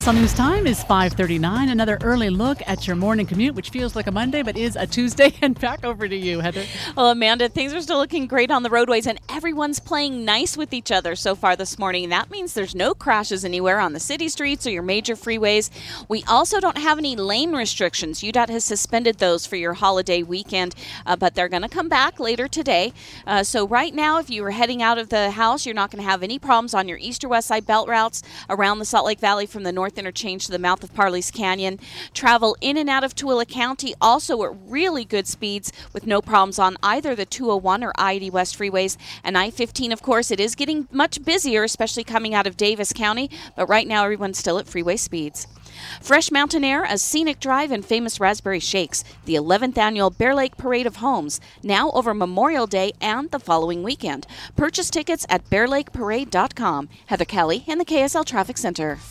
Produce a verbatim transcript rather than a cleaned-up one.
So news time is five thirty-nine. Another early look at your morning commute, which feels like a Monday but is a Tuesday. And back over to you, Heather. Well, Amanda, things are still looking great on the roadways, and everyone's playing nice with each other so far this morning. That means there's no crashes anywhere on the city streets or your major freeways. We also don't have any lane restrictions. U D O T has suspended those for your holiday weekend, uh, but they're going to come back later today. Uh, so right now, if you were heading out of the house, you're not going to have any problems on your east or west side belt routes around the Salt Lake Valley from the north interchange to the mouth of Parley's Canyon. Travel in and out of Tooele County also at really good speeds with no problems on either the two oh one or I eighty West freeways. And I fifteen, of course, it is getting much busier, especially coming out of Davis County, but right now everyone's still at freeway speeds. Fresh mountain air, a scenic drive, and famous raspberry shakes. The eleventh annual Bear Lake Parade of Homes, now over Memorial Day and the following weekend. Purchase tickets at bear lake parade dot com. Heather Kelly in the K S L Traffic Center.